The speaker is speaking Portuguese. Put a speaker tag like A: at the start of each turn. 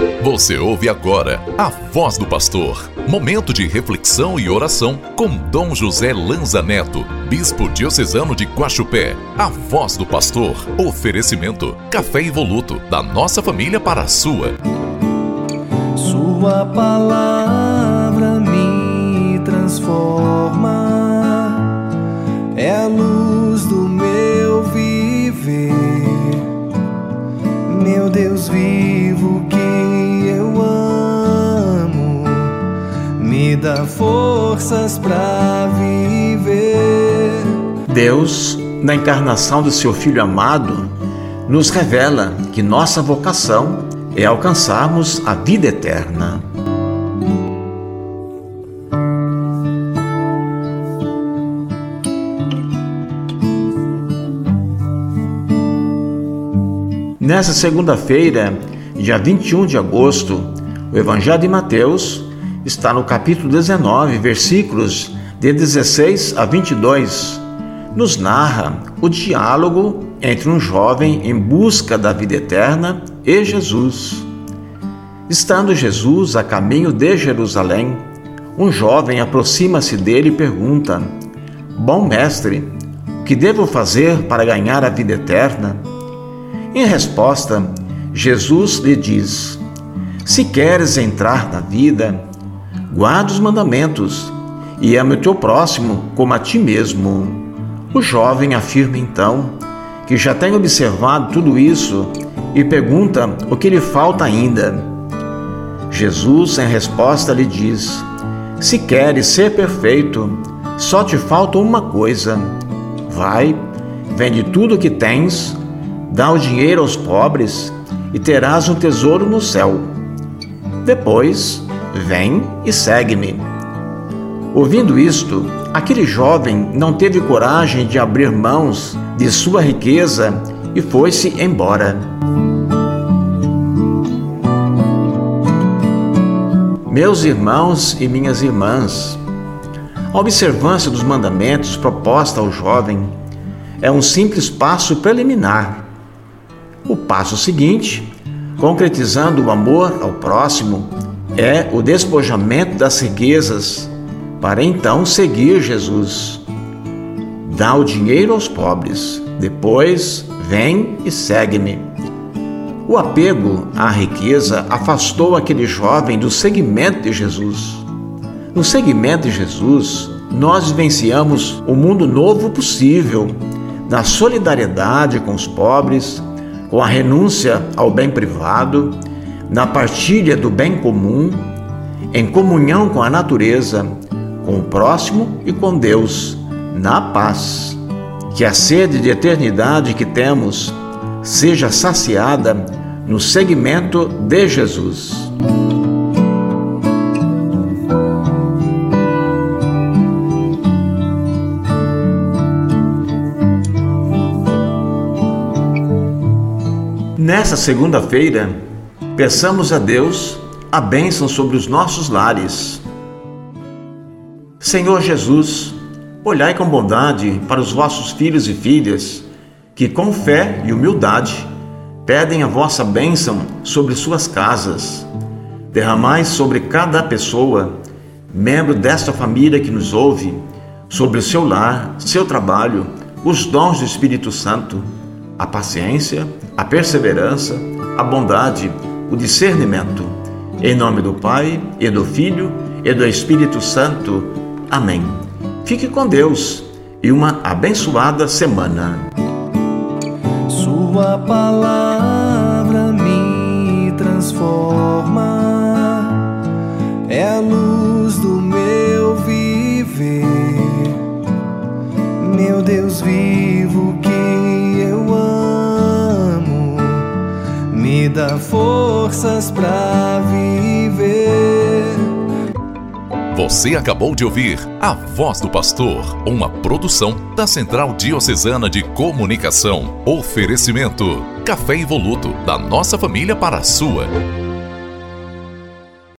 A: Você ouve agora a Voz do Pastor, momento de reflexão e oração com Dom José Lanza Neto, Bispo Diocesano de Guaxupé. A Voz do Pastor, oferecimento, café evoluto, da nossa família para a sua.
B: Sua palavra me transforma, é a luz do meu viver, meu Deus vivo que eu amo, me dá forças para viver.
C: Deus, na encarnação do seu Filho amado, nos revela que nossa vocação é alcançarmos a vida eterna. Nessa segunda-feira, dia 21 de agosto, o Evangelho de Mateus está no capítulo 19, versículos de 16 a 22. Nos narra o diálogo entre um jovem em busca da vida eterna e Jesus. Estando Jesus a caminho de Jerusalém, um jovem aproxima-se dele e pergunta: Bom mestre, o que devo fazer para ganhar a vida eterna? Em resposta, Jesus lhe diz: Se queres entrar na vida, guarda os mandamentos e ama o teu próximo como a ti mesmo. O jovem afirma então que já tem observado tudo isso e pergunta o que lhe falta ainda. Jesus, em resposta, lhe diz: Se queres ser perfeito, só te falta uma coisa. Vai, vende tudo o que tens, dá o dinheiro aos pobres e terás um tesouro no céu. Depois, vem e segue-me. Ouvindo isto, aquele jovem não teve coragem de abrir mãos de sua riqueza e foi-se embora. Meus irmãos e minhas irmãs, a observância dos mandamentos proposta ao jovem é um simples passo preliminar. O passo seguinte, concretizando o amor ao próximo, é o despojamento das riquezas para então seguir Jesus. Dá o dinheiro aos pobres, depois vem e segue-me. O apego à riqueza afastou aquele jovem do seguimento de Jesus. No seguimento de Jesus, nós vivenciamos o mundo novo possível, na solidariedade com os pobres, com a renúncia ao bem privado, na partilha do bem comum, em comunhão com a natureza, com o próximo e com Deus, na paz. Que a sede de eternidade que temos seja saciada no seguimento de Jesus. Nessa segunda-feira, peçamos a Deus a bênção sobre os nossos lares. Senhor Jesus, olhai com bondade para os vossos filhos e filhas, que com fé e humildade pedem a vossa bênção sobre suas casas. Derramai sobre cada pessoa, membro desta família que nos ouve, sobre o seu lar, seu trabalho, os dons do Espírito Santo, a paciência, a perseverança, a bondade, o discernimento. Em nome do Pai, e do Filho, e do Espírito Santo. Amém. Fique com Deus e uma abençoada semana.
B: Sua palavra me transforma, é a luz do meu viver, meu Deus vivo que eu amo, me dá forças para viver.
A: Você acabou de ouvir A Voz do Pastor, uma produção da Central Diocesana de Comunicação. Oferecimento, café evoluto, da nossa família para a sua.